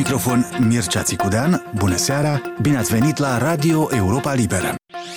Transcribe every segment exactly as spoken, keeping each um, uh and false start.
microfon Mircea Țicudean. Bună seara, bine ați venit la Radio Europa Liberă.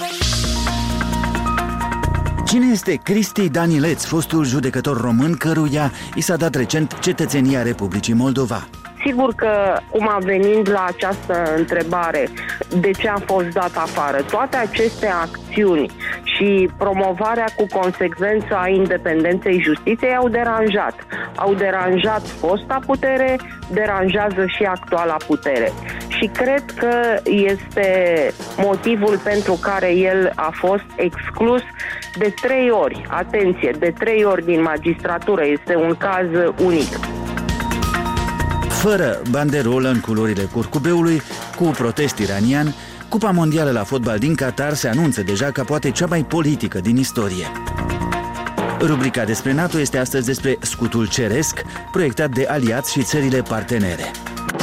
Cine este Cristi Danileț, fostul judecător român căruia i s-a dat recent cetățenia Republicii Moldova? Sigur că, cum a venit la această întrebare, de ce a fost dat afară, toate aceste acțiuni și promovarea cu consecvență a independenței justiției au deranjat. Au deranjat fosta putere, deranjează și actuala putere. Și cred că este motivul pentru care el a fost exclus de trei ori. Atenție, de trei ori din magistratură. Este un caz unic. Fără banderolă în culorile curcubeului, cu protest iranian, Cupa Mondială la fotbal din Qatar se anunță deja ca poate cea mai politică din istorie. Rubrica despre NATO este astăzi despre scutul ceresc, proiectat de aliați și țările partenere.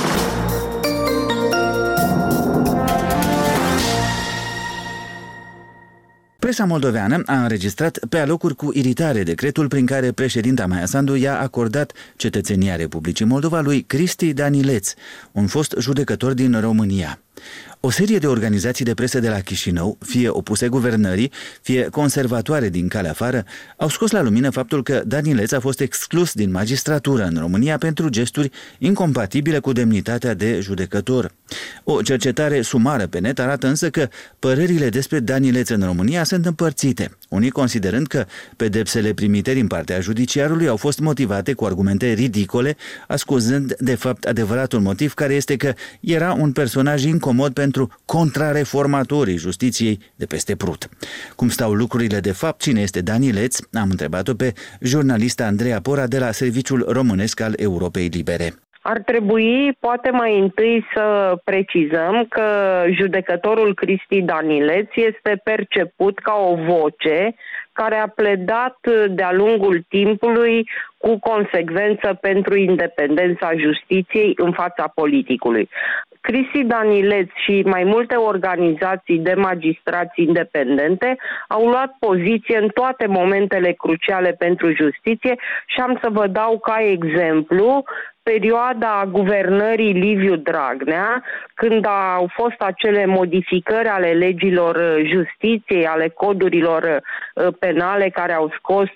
Presa moldoveană a înregistrat pe alocuri cu iritare decretul prin care președinta Maia Sandu i-a acordat cetățenia Republicii Moldova lui Cristi Danileț, un fost judecător din România. O serie de organizații de presă de la Chișinău, fie opuse guvernării, fie conservatoare din calea afară, au scos la lumină faptul că Danileț a fost exclus din magistratură în România pentru gesturi incompatibile cu demnitatea de judecător. O cercetare sumară pe net arată însă că părerile despre Danileț în România sunt împărțite, unii considerând că pedepsele primite din partea judiciarului au fost motivate cu argumente ridicole, ascuzând de fapt adevăratul motiv, care este că era un personaj incomod pentru contrareformatorii justiției de peste Prut. Cum stau lucrurile de fapt, cine este Danileț? Am întrebat-o pe jurnalista Andreea Pora de la Serviciul Românesc al Europei Libere. Ar trebui, poate mai întâi, să precizăm că judecătorul Cristi Danileț este perceput ca o voce care a pledat de-a lungul timpului cu consecvență pentru independența justiției în fața politicului. Cristi Danileț și mai multe organizații de magistrați independente au luat poziție în toate momentele cruciale pentru justiție și am să vă dau ca exemplu perioada guvernării Liviu Dragnea, când au fost acele modificări ale legilor justiției, ale codurilor penale care au scos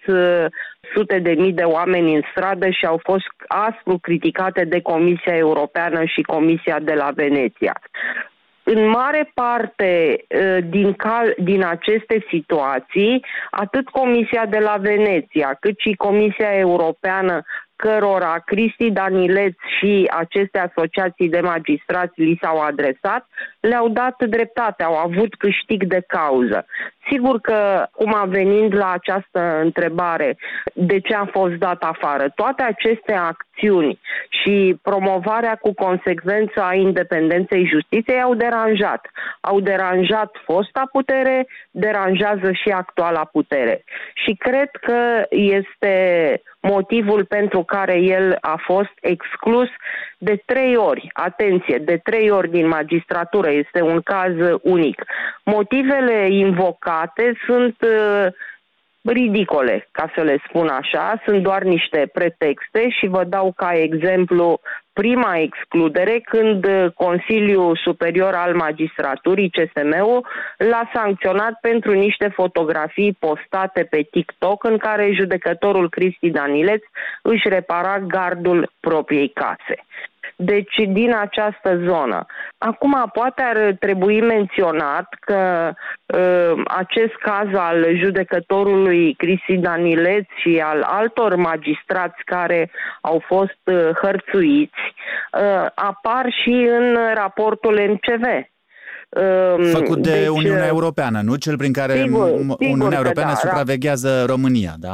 sute de mii de oameni în stradă și au fost aspru criticate de Comisia Europeană și Comisia de la Veneția. În mare parte din, cal, din aceste situații, atât Comisia de la Veneția, cât și Comisia Europeană, cărora Cristi Danileț și aceste asociații de magistrați li s-au adresat, le-au dat dreptate, au avut câștig de cauză. Sigur că, cum a venit la această întrebare, de ce a fost dat afară, toate aceste acțiuni și promovarea cu consecvență a independenței justiției au deranjat. Au deranjat fosta putere, deranjează și actuala putere. Și cred că este motivul pentru care el a fost exclus de trei ori. Atenție, de trei ori din magistratură. Este un caz unic. Motivele invocate sunt uh, ridicole, ca să le spun așa. Sunt doar niște pretexte și vă dau ca exemplu prima excludere, când Consiliul Superior al Magistraturii, C S M-ul, l-a sancționat pentru niște fotografii postate pe TikTok în care judecătorul Cristi Danileț își repara gardul propriei case. Deci, din această zonă. Acum, poate ar trebui menționat că uh, acest caz al judecătorului Cristi Danileț și al altor magistrați care au fost uh, hărțuiți uh, apar și în raportul M C V. Făcut de deci, Uniunea Europeană, nu? Cel prin care sigur, Uniunea Europeană da, supraveghează România, da?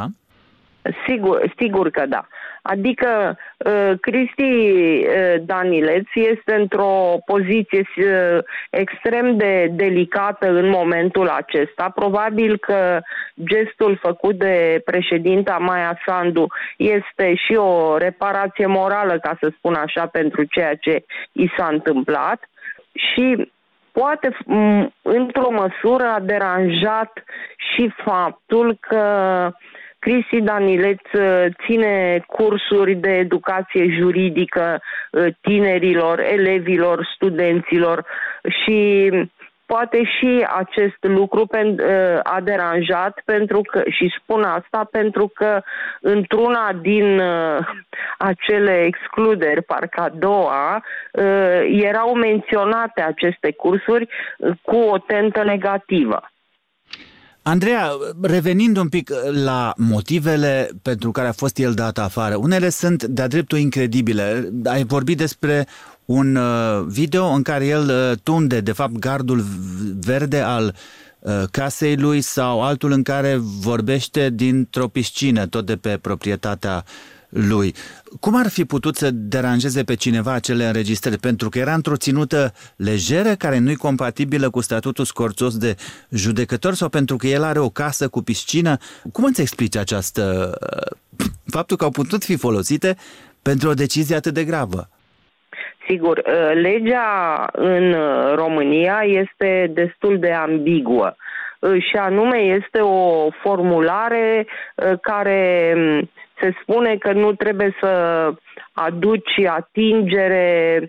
Sigur, sigur că da. Adică uh, Cristi uh, Danileț este într-o poziție uh, extrem de delicată în momentul acesta. Probabil că gestul făcut de președinta Maia Sandu este și o reparație morală, ca să spun așa, pentru ceea ce i s-a întâmplat și poate într-o măsură a deranjat și faptul că Cristi Danileț ține cursuri de educație juridică tinerilor, elevilor, studenților și poate și acest lucru a deranjat pentru că, și spun asta pentru că într-una din acele excluderi, parcă a doua, erau menționate aceste cursuri cu o tentă negativă. Andreea, revenind un pic la motivele pentru care a fost el dat afară, unele sunt de-a dreptul incredibile. Ai vorbit despre un video în care el tunde, de fapt, gardul verde al casei lui sau altul în care vorbește dintr-o piscină, tot de pe proprietatea lui. Cum ar fi putut să deranjeze pe cineva acele înregistrări? Pentru că era într-o ținută lejeră care nu-i compatibilă cu statutul scorțos de judecător sau pentru că el are o casă cu piscină? Cum îți explici această... faptul că au putut fi folosite pentru o decizie atât de gravă? Sigur, legea în România este destul de ambiguă și anume este o formulare care se spune că nu trebuie să aduci atingere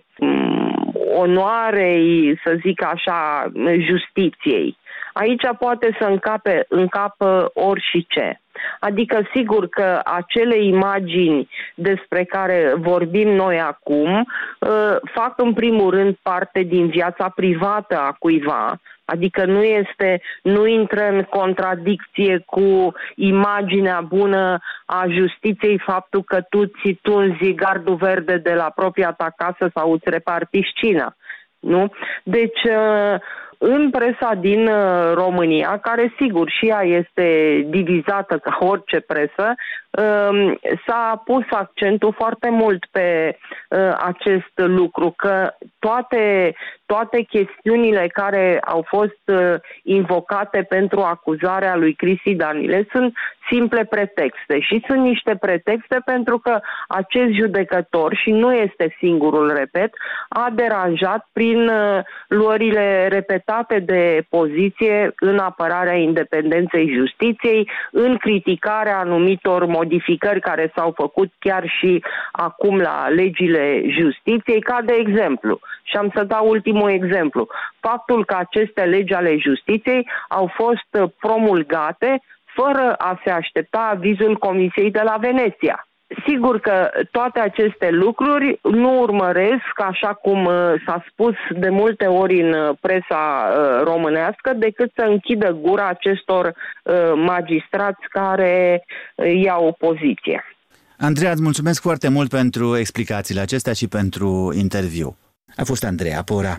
onoarei, să zic așa, justiției. Aici poate să încape, încapă orice. Adică sigur că acele imagini despre care vorbim noi acum fac în primul rând parte din viața privată a cuiva, adică nu este, nu intră în contradicție cu imaginea bună a justiției faptul că tu ți tunzi gardul verde de la propria ta casă sau îți repari piscina. Nu? Deci în presa din România, care sigur și ea este divizată ca orice presă, s-a pus accentul foarte mult pe acest lucru, că toate, toate chestiunile care au fost invocate pentru acuzarea lui Cristi Danileț sunt simple pretexte și sunt niște pretexte pentru că acest judecător, și nu este singurul, repet, a deranjat prin luările repetate de poziție în apărarea independenței justiției, în criticarea anumitor modificări care s-au făcut chiar și acum la legile justiției, ca de exemplu, și am să dau ultimul exemplu, faptul că aceste legi ale justiției au fost promulgate fără a se aștepta avizul Comisiei de la Veneția. Sigur că toate aceste lucruri nu urmăresc, așa cum s-a spus de multe ori în presa românească, decât să închidă gura acestor magistrați care iau poziție. Andreea, îți mulțumesc foarte mult pentru explicațiile acestea și pentru interviu. A fost Andreea Pora.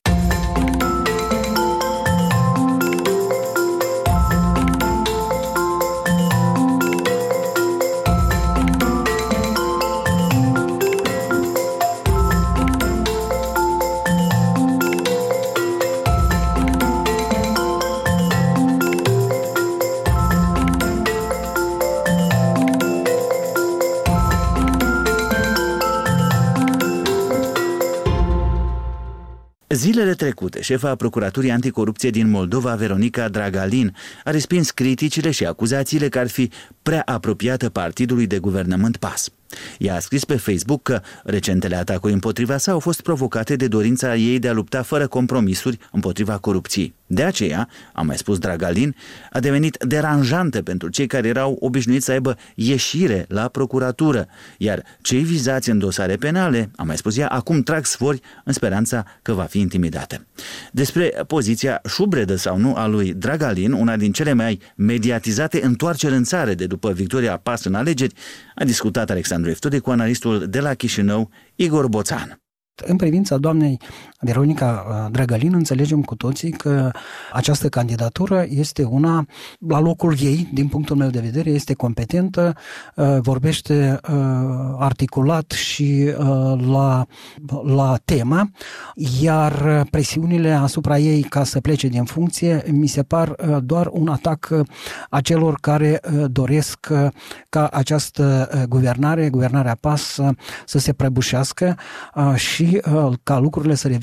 Zilele trecute, șefa Procuraturii Anticorupție din Moldova, Veronica Dragalin, a respins criticile și acuzațiile că ar fi prea apropiată partidului de guvernământ P A S. Ea a scris pe Facebook că recentele atacuri împotriva sa au fost provocate de dorința ei de a lupta fără compromisuri împotriva corupției. De aceea, a mai spus Dragalin, a devenit deranjantă pentru cei care erau obișnuiți să aibă ieșire la procuratură, iar cei vizați în dosare penale, a mai spus ea, acum trag sfori în speranța că va fi intimidată. Despre poziția șubredă sau nu a lui Dragalin, una din cele mai mediatizate întoarceri în țară de după victoria P A S în alegeri, a discutat Alexandru Eftode cu analistul de la Chișinău, Igor Boțan. În privința doamnei Veronica Dragalin, înțelegem cu toții că această candidatură este una la locul ei, din punctul meu de vedere, este competentă, vorbește articulat și la, la temă, iar presiunile asupra ei ca să plece din funcție mi se par doar un atac a celor care doresc ca această guvernare, guvernarea P A S, să se prăbușească și ca lucrurile să revină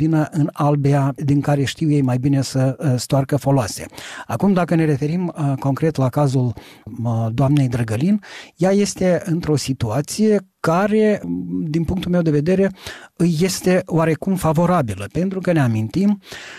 vină în albia din care știu ei mai bine să stoarcă foloase. Acum, dacă ne referim concret la cazul doamnei Drăgălin, ea este într-o situație care, din punctul meu de vedere, este oarecum favorabilă, pentru că ne amintim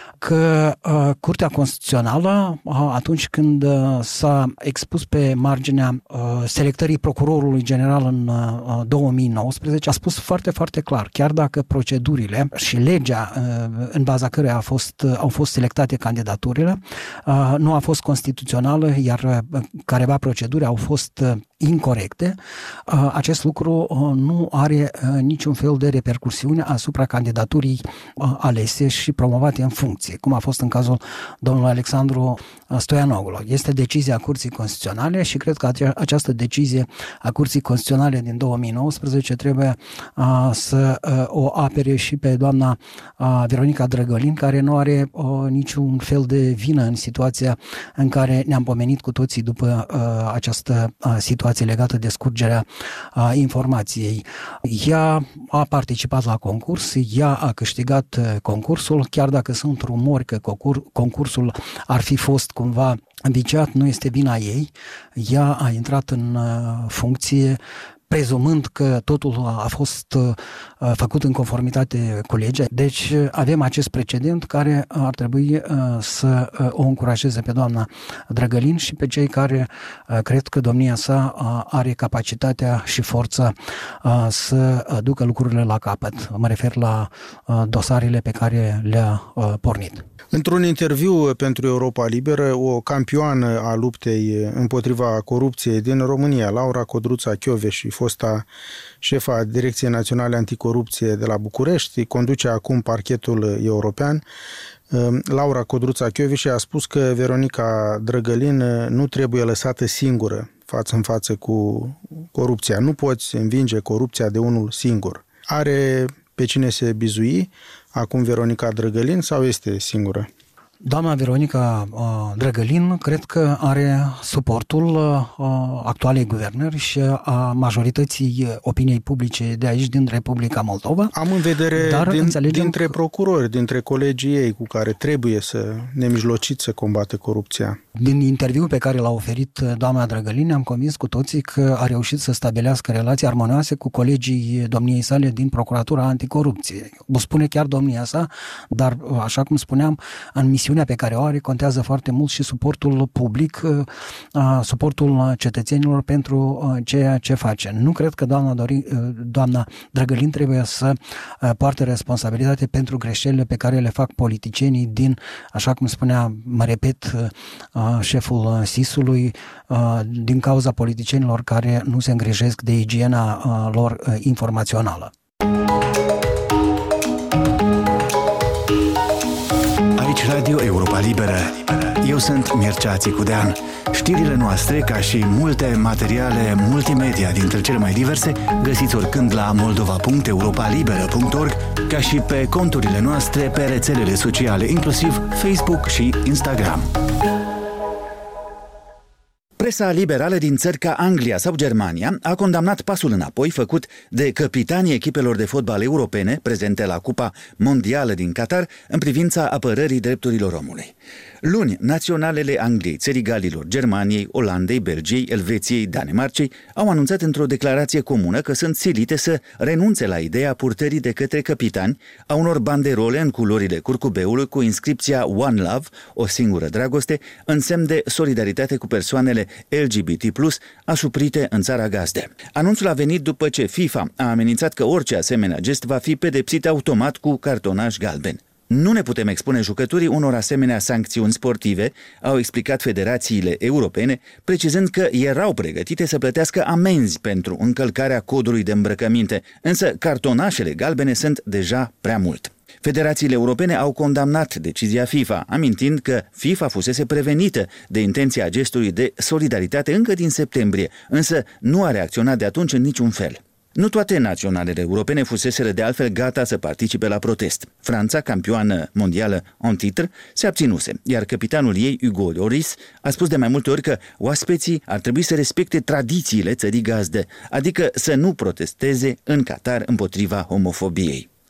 că uh, Curtea Constituțională, uh, atunci când uh, s-a expus pe marginea uh, selectării procurorului general în uh, două mii nouăsprezece, a spus foarte, foarte clar, chiar dacă procedurile și legea uh, în baza căreia a fost, uh, au fost selectate candidaturile uh, nu a fost constituțională, iar uh, careva proceduri au fost uh, incorecte, uh, acest lucru uh, nu are uh, niciun fel de repercursiune asupra candidaturii uh, alese și promovate în funcție, cum a fost în cazul domnului Alexandru Stoianoglu. Este decizia Curții Constituționale și cred că această decizie a Curții Constituționale din două mii nouăsprezece trebuie uh, să uh, o apere și pe doamna uh, Veronica Drăgălin, care nu are uh, niciun fel de vină în situația în care ne-am pomenit cu toții după uh, această uh, situație legată de scurgerea uh, informației. Ea a participat la concurs, ea a câștigat uh, concursul, chiar dacă sunt rumori că concursul ar fi fost cumva viciat, nu este vina ei. Ea a intrat în funcție prezumând că totul a fost uh, făcut în conformitate cu legea. Deci avem acest precedent care ar trebui uh, să uh, o încurajeze pe doamna Drăgălin și pe cei care uh, cred că domnia sa uh, are capacitatea și forța uh, să ducă lucrurile la capăt. Mă refer la uh, dosarele pe care le-a uh, pornit. Într-un interviu pentru Europa Liberă, o campioană a luptei împotriva corupției din România, Laura Codruța-Chioveși, fosta șefa Direcției Naționale Anticorupție de la București, conduce acum parchetul european. Laura Codruța-Chioveși a spus că Veronica Drăgălin nu trebuie lăsată singură față în față cu corupția. Nu poți învinge corupția de unul singur. Are pe cine se bizui acum Veronica Drăgălin sau este singură? Doamna Veronica uh, Drăgălin cred că are suportul uh, actualei guvernări și a majorității opiniei publice de aici, din Republica Moldova. Am în vedere dar din, dintre că... procurori, dintre colegii ei cu care trebuie să nemijlocit să combată corupția. Din interviul pe care l-a oferit doamna Drăgălin, am convins cu toții că a reușit să stabilească relații armonioase cu colegii domniei sale din Procuratura Anticorupție. O spune chiar domnia sa, dar, așa cum spuneam, în misiunea pe care o are contează foarte mult și suportul public, suportul cetățenilor pentru ceea ce face. Nu cred că doamna, Dori, doamna Drăgălin trebuie să poarte responsabilitate pentru greșelile pe care le fac politicienii din, așa cum spunea, mă repet, șeful S I S-ului, din cauza politicienilor care nu se îngrijesc de igiena lor informațională. Aici Radio Europa Liberă. Eu sunt Mircea Țicudean. Știrile noastre, ca și multe materiale multimedia dintre cele mai diverse, găsiți oricând la moldova punct europa liberă punct org, ca și pe conturile noastre pe rețelele sociale, inclusiv Facebook și Instagram. Presa liberală din țări ca Anglia sau Germania a condamnat pasul înapoi făcut de capitanii echipelor de fotbal europene prezente la Cupa Mondială din Qatar în privința apărării drepturilor omului. Luni, naționalele Angliei, Țării Galilor, Germaniei, Olandei, Belgiei, Elveției, Danemarcei au anunțat într-o declarație comună că sunt silite să renunțe la ideea purtării de către capitani a unor banderole în culorile curcubeului cu inscripția One Love, o singură dragoste, în semn de solidaritate cu persoanele L G B T plus, asuprite în țara gazdă. Anunțul a venit după ce FIFA a amenințat că orice asemenea gest va fi pedepsit automat cu cartonaș galben. Nu ne putem expune jucătorii unor asemenea sancțiuni sportive, au explicat federațiile europene, precizând că erau pregătite să plătească amenzi pentru încălcarea codului de îmbrăcăminte, însă cartonașele galbene sunt deja prea mult. Federațiile europene au condamnat decizia FIFA, amintind că FIFA fusese prevenită de intenția gestului de solidaritate încă din septembrie, însă nu a reacționat de atunci în niciun fel. Nu toate naționalele europene fuseseră de altfel gata să participe la protest. Franța, campioană mondială en titlu, se abținuse, iar capitanul ei, Hugo Lloris, a spus de mai multe ori că oaspeții ar trebui să respecte tradițiile țării gazdă, adică să nu protesteze în Qatar împotriva homofobiei.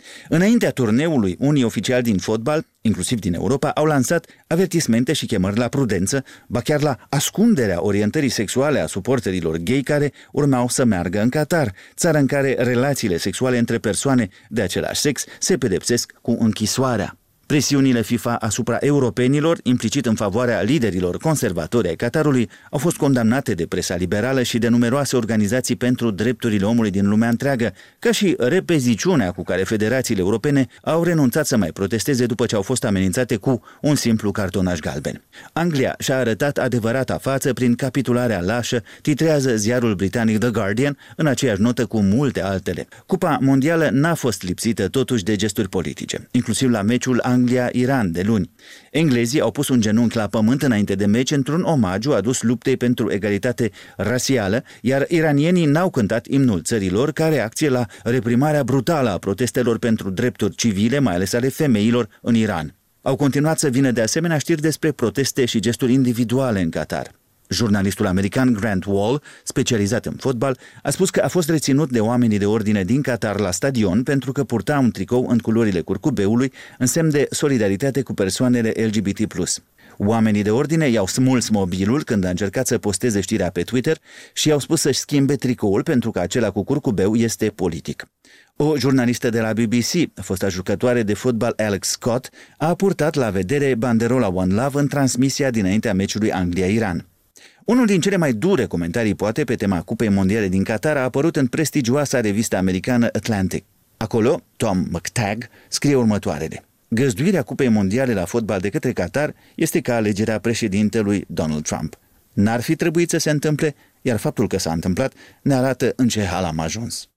Înaintea turneului, unii oficiali din fotbal, inclusiv din Europa, au lansat avertismente și chemări la prudență, ba chiar la ascunderea orientării sexuale a suporterilor gay care urmau să meargă în Qatar, țară în care relațiile sexuale între persoane de același sex se pedepsesc cu închisoarea. Presiunile FIFA asupra europenilor, implicit în favoarea liderilor conservatori ai Qatarului, au fost condamnate de presa liberală și de numeroase organizații pentru drepturile omului din lumea întreagă, ca și repeziciunea cu care federațiile europene au renunțat să mai protesteze după ce au fost amenințate cu un simplu cartonaș galben. Anglia și-a arătat adevărata față prin capitularea lașă, titrează ziarul britanic The Guardian, în aceeași notă cu multe altele. Cupa mondială n-a fost lipsită totuși de gesturi politice, inclusiv la meciul Anglia-Iran de luni. Englezii au pus un genunchi la pământ înainte de meci într-un omagiu adus luptei pentru egalitate rasială, iar iranienii n-au cântat imnul țărilor ca reacție la reprimarea brutală a protestelor pentru drepturi civile, mai ales ale femeilor, în Iran. Au continuat să vină de asemenea știri despre proteste și gesturi individuale în Qatar. Jurnalistul american Grant Wall, specializat în fotbal, a spus că a fost reținut de oamenii de ordine din Qatar la stadion pentru că purta un tricou în culorile curcubeului în semn de solidaritate cu persoanele L G B T plus. Oamenii de ordine i-au smuls mobilul când a încercat să posteze știrea pe Twitter și i-au spus să-și schimbe tricoul pentru că acela cu curcubeu este politic. O jurnalistă de la B B C, fosta jucătoare de fotbal Alex Scott, a purtat la vedere banderola One Love în transmisia dinaintea meciului Anglia-Iran. Unul din cele mai dure comentarii, poate, pe tema Cupei Mondiale din Qatar a apărut în prestigioasa revistă americană Atlantic. Acolo, Tom McTagg scrie următoarele: găzduirea Cupei Mondiale la fotbal de către Qatar este ca alegerea președintelui Donald Trump. N-ar fi trebuit să se întâmple, iar faptul că s-a întâmplat ne arată în ce hal am ajuns.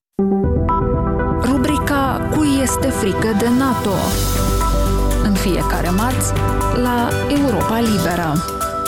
Rubrica Cui este frică de NATO? În fiecare marți la Europa Liberă.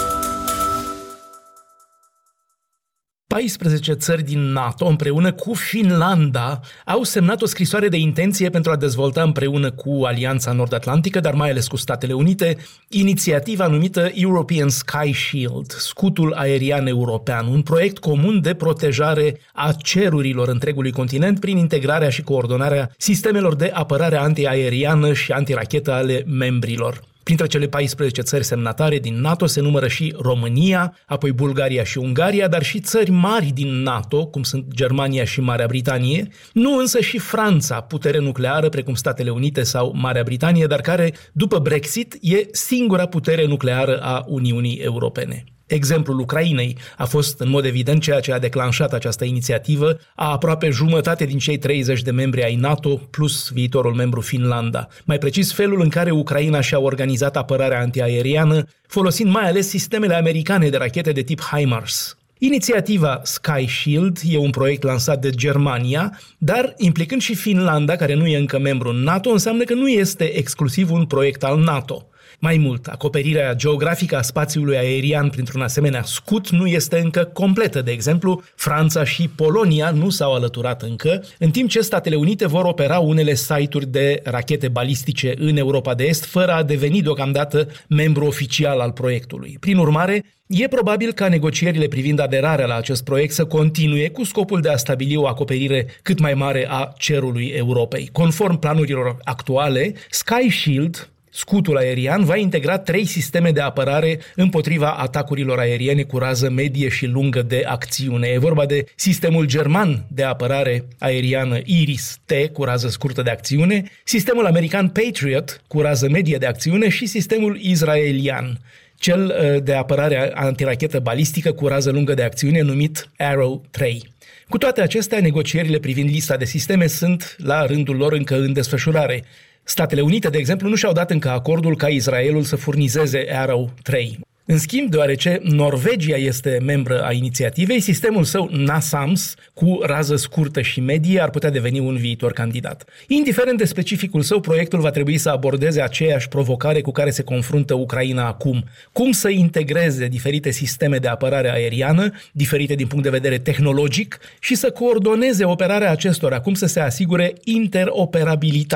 paisprezece țări din NATO, împreună cu Finlanda, au semnat o scrisoare de intenție pentru a dezvolta împreună cu Alianța Nord-Atlantică, dar mai ales cu Statele Unite, inițiativa numită European Sky Shield, scutul aerian european, un proiect comun de protejare a cerurilor întregului continent prin integrarea și coordonarea sistemelor de apărare antiaeriană și antirachetă ale membrilor. Printre cele paisprezece țări semnatare din NATO se numără și România, apoi Bulgaria și Ungaria, dar și țări mari din NATO, cum sunt Germania și Marea Britanie, nu însă și Franța, putere nucleară precum Statele Unite sau Marea Britanie, dar care, după Brexit, e singura putere nucleară a Uniunii Europene. Exemplul Ucrainei a fost în mod evident ceea ce a declanșat această inițiativă a aproape jumătate din cei treizeci de membri ai NATO plus viitorul membru Finlanda. Mai precis, felul în care Ucraina și-a organizat apărarea antiaeriană, folosind mai ales sistemele americane de rachete de tip HIMARS. Inițiativa Sky Shield e un proiect lansat de Germania, dar implicând și Finlanda, care nu e încă membru în NATO, înseamnă că nu este exclusiv un proiect al NATO. Mai mult, acoperirea geografică a spațiului aerian printr-un asemenea scut nu este încă completă. De exemplu, Franța și Polonia nu s-au alăturat încă, în timp ce Statele Unite vor opera unele site-uri de rachete balistice în Europa de Est, fără a deveni deocamdată membru oficial al proiectului. Prin urmare, e probabil ca negocierile privind aderarea la acest proiect să continue cu scopul de a stabili o acoperire cât mai mare a cerului Europei. Conform planurilor actuale, Sky Shield, scutul aerian, va integra trei sisteme de apărare împotriva atacurilor aeriene cu rază medie și lungă de acțiune. E vorba de sistemul german de apărare aeriană Iris-T cu rază scurtă de acțiune, sistemul american Patriot cu rază medie de acțiune și sistemul israelian, cel de apărare antirachetă balistică cu rază lungă de acțiune numit Arrow trei. Cu toate acestea, negocierile privind lista de sisteme sunt la rândul lor încă în desfășurare. Statele Unite, de exemplu, nu și-au dat încă acordul ca Israelul să furnizeze Arrow trei. În schimb, deoarece Norvegia este membră a inițiativei, sistemul său NASAMS, cu rază scurtă și medie, ar putea deveni un viitor candidat. Indiferent de specificul său, proiectul va trebui să abordeze aceeași provocare cu care se confruntă Ucraina acum. Cum să integreze diferite sisteme de apărare aeriană, diferite din punct de vedere tehnologic, și să coordoneze operarea acestora, cum să se asigure interoperabilitatea.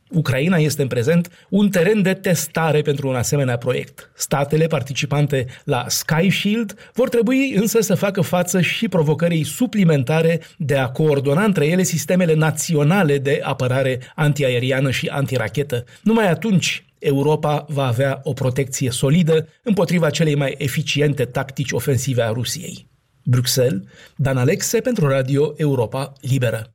Ucraina este în prezent un teren de testare pentru un asemenea proiect. Statele participante la Sky Shield vor trebui însă să facă față și provocării suplimentare de a coordona între ele sistemele naționale de apărare antiaeriană și antirachetă. Numai atunci Europa va avea o protecție solidă împotriva celei mai eficiente tactici ofensive a Rusiei. Bruxelles, Dan Alexe pentru Radio Europa Liberă.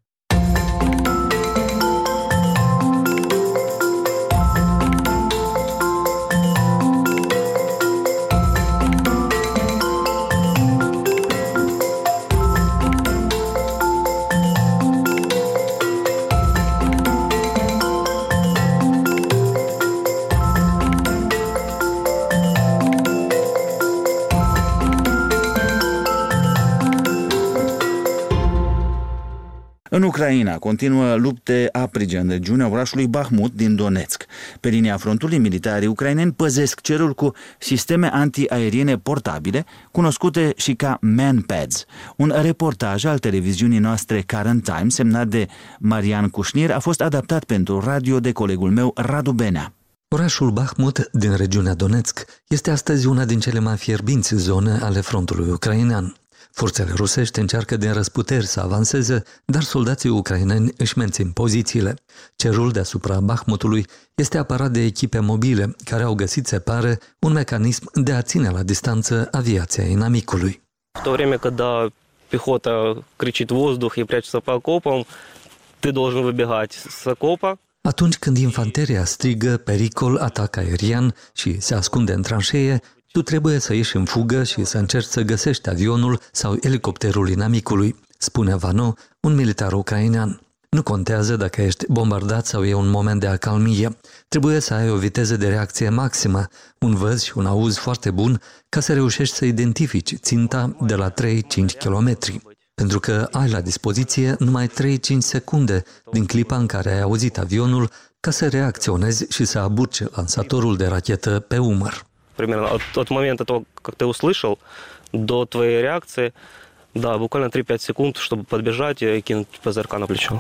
În Ucraina continuă lupte aprige în regiunea orașului Bahmut din Donetsk. Pe linia frontului, militarii ucraineni păzesc cerul cu sisteme antiaeriene portabile, cunoscute și ca MANPADS. Un reportaj al televiziunii noastre Current Time, semnat de Marian Cușnir, a fost adaptat pentru radio de colegul meu Radu Benea. Orașul Bahmut din regiunea Donetsk este astăzi una din cele mai fierbinți zone ale frontului ucrainean. Forțele rusești încearcă din răsputeri să avanseze, dar soldații ucraineni își mențin pozițiile. Cerul deasupra Bahmutului este apărat de echipe mobile, care au găsit, se pare, un mecanism de a ține la distanță aviația inamicului. В то время, когда пехота кричит воздух и прячется по окопам, ты должен выбегать с окопа. Atunci când infanteria strigă pericol, atac aerian și se ascunde în tranșee, tu trebuie să ieși în fugă și să încerci să găsești avionul sau elicopterul inamicului, spune Vano, un militar ucrainean. Nu contează dacă ești bombardat sau e un moment de acalmie. Trebuie să ai o viteză de reacție maximă, un văz și un auz foarte bun ca să reușești să identifici ținta de la trei-cinci kilometri. Pentru că ai la dispoziție numai trei-cinci secunde din clipa în care ai auzit avionul ca să reacționezi și să aburci lansatorul de rachetă pe umăr. Примерно от, от момента того, как ты услышал, до твоей реакции, да, буквально три-пять секунд, чтобы подбежать и кинуть ПЗРК на плечо.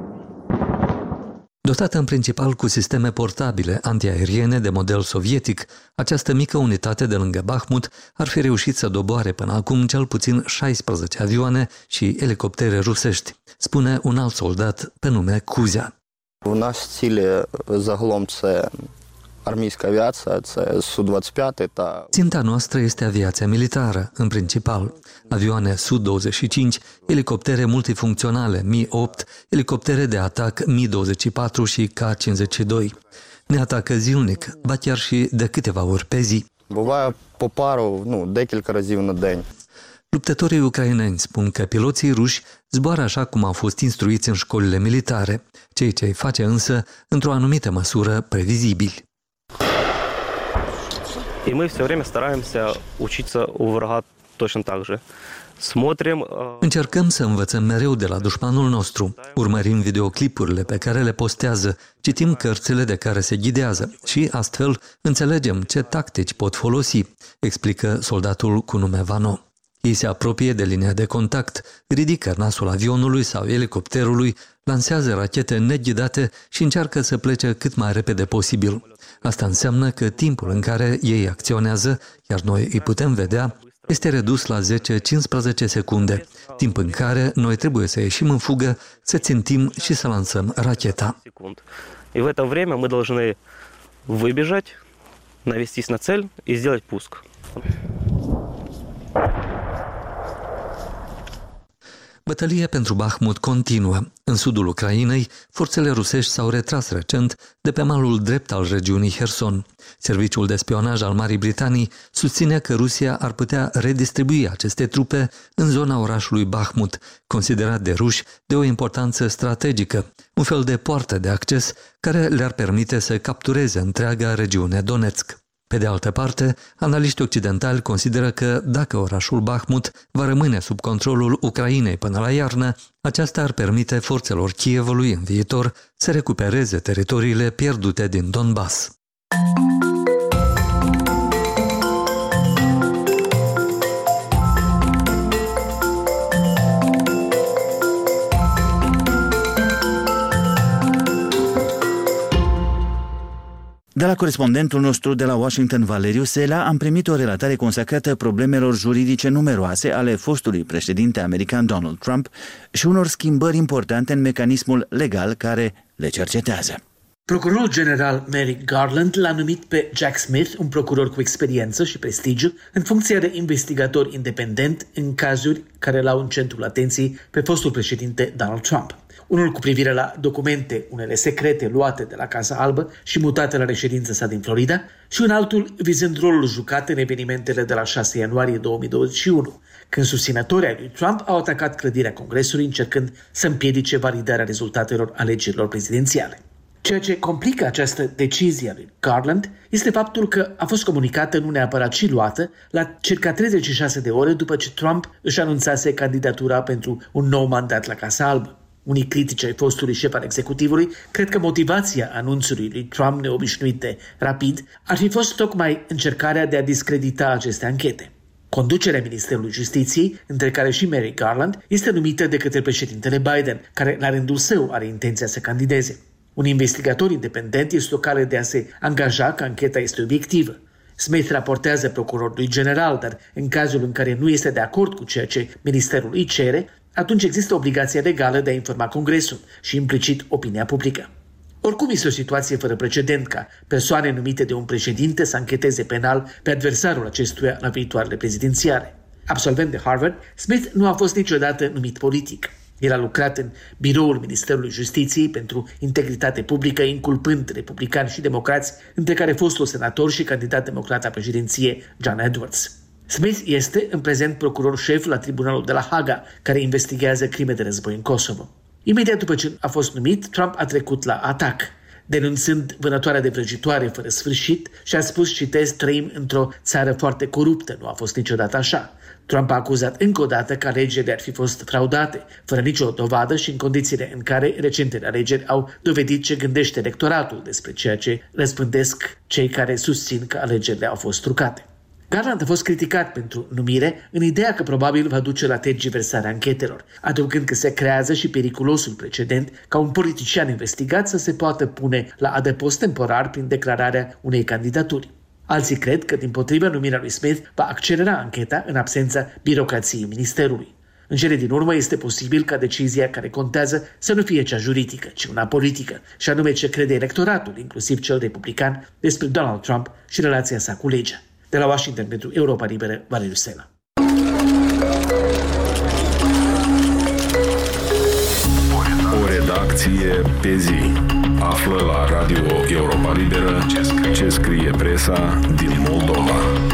Dotată în principal cu sisteme portabile antiaeriene de model sovietic, această mică unitate de lângă Bahmut ar fi reușit să doboare până acum cel puțin șaisprezece avioane și elicoptere rusești, spune un alt soldat pe nume Kuzia. У нас цілі загалом це армійська авіація, це Су двадцять п'ять та... Ținta noastră este aviația militară, în principal. Avioane Su douăzeci și cinci, elicoptere multifuncționale Mi opt, elicoptere de atac Mi douăzeci și patru și K cincizeci și doi. Ne atacă zilnic, ba chiar și de câteva ori pe zi. Буває по пару, ну, декілька разів на день. Luptătorii ucraineni spun că piloții ruși zboară așa cum au fost instruiți în școlile militare, ceea ce îi face însă, într-o anumită măsură, previzibili. И мы все время стараемся учиться у врага точно так же. Смотрим... Încercăm să învățăm mereu de la dușmanul nostru, urmărim videoclipurile pe care le postează, citim cărțile de care se ghidează și, astfel, înțelegem ce tactici pot folosi, explică soldatul cu nume Vano. Ei se apropie de linia de contact, ridică nasul avionului sau elicopterului, lansează rachete neghidate și încearcă să plece cât mai repede posibil. Asta înseamnă că timpul în care ei acționează, iar noi îi putem vedea, este redus la zece-cincisprezece secunde, timp în care noi trebuie să ieșim în fugă, să țintim și să lansăm racheta. И в это время мы должны выбежать, навестись на цель и сделать пуск. Bătălia pentru Bahmut continuă. În sudul Ucrainei, forțele rusești s-au retras recent de pe malul drept al regiunii Herson. Serviciul de spionaj al Marii Britanii susține că Rusia ar putea redistribui aceste trupe în zona orașului Bahmut, considerat de ruși de o importanță strategică, un fel de poartă de acces care le-ar permite să captureze întreaga regiune Donetsk. Pe de altă parte, analiștii occidentali consideră că dacă orașul Bahmut va rămâne sub controlul Ucrainei până la iarnă, aceasta ar permite forțelor Kievului în viitor să recupereze teritoriile pierdute din Donbass. De la corespondentul nostru de la Washington, Valeriu Sela, am primit o relatare consacrată problemelor juridice numeroase ale fostului președinte american Donald Trump și unor schimbări importante în mecanismul legal care le cercetează. Procurorul general Merrick Garland l-a numit pe Jack Smith, un procuror cu experiență și prestigiu, în funcția de investigator independent în cazuri care l-au în centrul atenției pe fostul președinte Donald Trump. Unul cu privire la documente, unele secrete luate de la Casa Albă și mutate la reședința sa din Florida, și un altul vizând rolul jucat în evenimentele de la șase ianuarie două mii douăzeci și unu, când susținătorii ai lui Trump au atacat clădirea Congresului încercând să împiedice validarea rezultatelor alegerilor prezidențiale. Ceea ce complică această decizie a lui Garland este faptul că a fost comunicată nu neapărat și luată la circa treizeci și șase de ore după ce Trump își anunțase candidatura pentru un nou mandat la Casa Albă. Unii critici ai fostului șef al executivului cred că motivația anunțului lui Trump neobișnuit de rapid ar fi fost tocmai încercarea de a discredita aceste anchete. Conducerea Ministerului Justiției, între care și Merrick Garland, este numită de către președintele Biden, care la rândul său are intenția să candideze. Un investigator independent este o cale de a se angaja că ancheta este obiectivă. Smith raportează procurorului general, dar în cazul în care nu este de acord cu ceea ce ministerul îi cere, atunci există obligația legală de a informa Congresul și implicit opinia publică. Oricum este o situație fără precedent ca persoane numite de un președinte să ancheteze penal pe adversarul acestuia la viitoarele prezidențiale. Absolvent de Harvard, Smith nu a fost niciodată numit politic. El a lucrat în biroul Ministerului Justiției pentru integritate publică, inculpând republicani și democrați, între care fostul senator și candidat democrat la președinție John Edwards. Smith este în prezent procuror șef la tribunalul de la Haga, care investigează crime de război în Kosovo. Imediat după ce a fost numit, Trump a trecut la atac, denunțând vânătoarea de vrăjitoare fără sfârșit și a spus, citez, trăim într-o țară foarte coruptă, nu a fost niciodată așa. Trump a acuzat încă o dată că alegerile ar fi fost fraudate, fără nicio dovadă și în condițiile în care recentele alegeri au dovedit ce gândește electoratul despre ceea ce răspândesc cei care susțin că alegerile au fost trucate. Garland a fost criticat pentru numire în ideea că probabil va duce la tergiversarea anchetelor, adăugând că se creează și periculosul precedent ca un politician investigat să se poată pune la adăpost temporar prin declararea unei candidaturi. Alții cred că, dimpotrivă, numirea lui Smith va accelera ancheta în absența birocrației ministerului. În cele din urmă este posibil ca decizia care contează să nu fie cea juridică, ci una politică, și anume ce crede electoratul, inclusiv cel republican, despre Donald Trump și relația sa cu legea. De la Washington pentru Europa Liberă, Valeriu Sela. O redacție pe zi. Află la Radio Europa Liberă ce scrie presa din Moldova.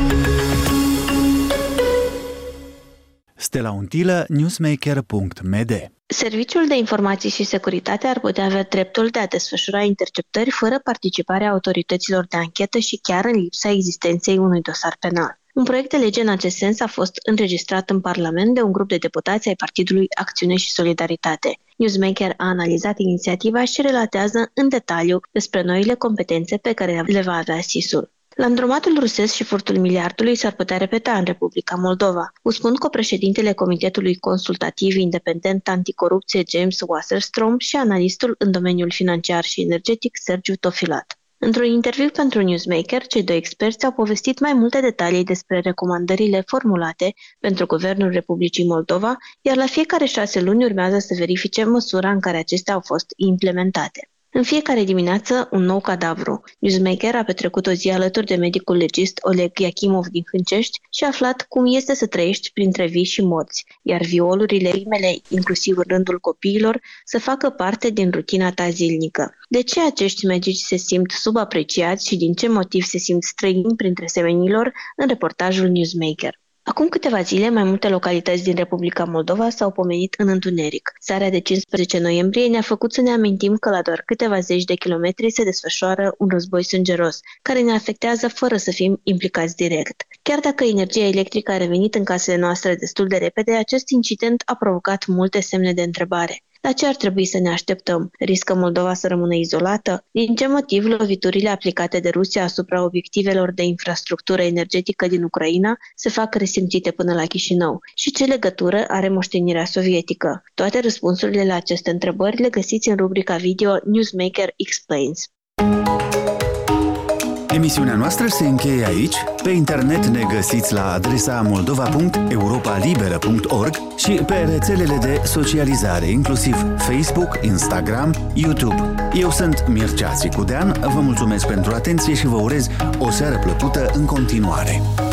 Stella Untilă, newsmaker punct m d. Serviciul de Informații și Securitate ar putea avea dreptul de a desfășura interceptări fără participarea autorităților de anchetă și chiar în lipsa existenței unui dosar penal. Un proiect de lege în acest sens a fost înregistrat în Parlament de un grup de deputați ai Partidului Acțiune și Solidaritate. Newsmaker a analizat inițiativa și relatează în detaliu despre noile competențe pe care le va avea S I S-ul. Landromatul rusesc și furtul miliardului s-ar putea repeta în Republica Moldova, spun copreședintele Comitetului Consultativ Independent Anticorupție James Wasserstrom și analistul în domeniul financiar și energetic Sergiu Tofilat. Într-un interviu pentru Newsmaker, cei doi experți au povestit mai multe detalii despre recomandările formulate pentru Guvernul Republicii Moldova, iar la fiecare șase luni urmează să verifice măsura în care acestea au fost implementate. În fiecare dimineață, un nou cadavru. Newsmaker a petrecut o zi alături de medicul legist Oleg Iachimov din Hâncești și a aflat cum este să trăiești printre vii și morți, iar violurile, crimele, inclusiv în rândul copiilor, să facă parte din rutina ta zilnică. De ce acești medici se simt subapreciați și din ce motiv se simt străini printre semenilor în reportajul Newsmaker. Acum câteva zile, mai multe localități din Republica Moldova s-au pomenit în întuneric. Seara de cincisprezece noiembrie ne-a făcut să ne amintim că la doar câteva zeci de kilometri se desfășoară un război sângeros, care ne afectează fără să fim implicați direct. Chiar dacă energia electrică a revenit în casele noastre destul de repede, acest incident a provocat multe semne de întrebare. La ce ar trebui să ne așteptăm? Riscă Moldova să rămână izolată? Din ce motiv loviturile aplicate de Rusia asupra obiectivelor de infrastructură energetică din Ucraina se fac resimțite până la Chișinău? Și ce legătură are moștenirea sovietică? Toate răspunsurile la aceste întrebări le găsiți în rubrica video Newsmaker Explains. Emisiunea noastră se încheie aici. Pe internet ne găsiți la adresa moldova punct europa liberă punct org și pe rețelele de socializare, inclusiv Facebook, Instagram, YouTube. Eu sunt Mircea Țicudean, vă mulțumesc pentru atenție și vă urez o seară plăcută în continuare.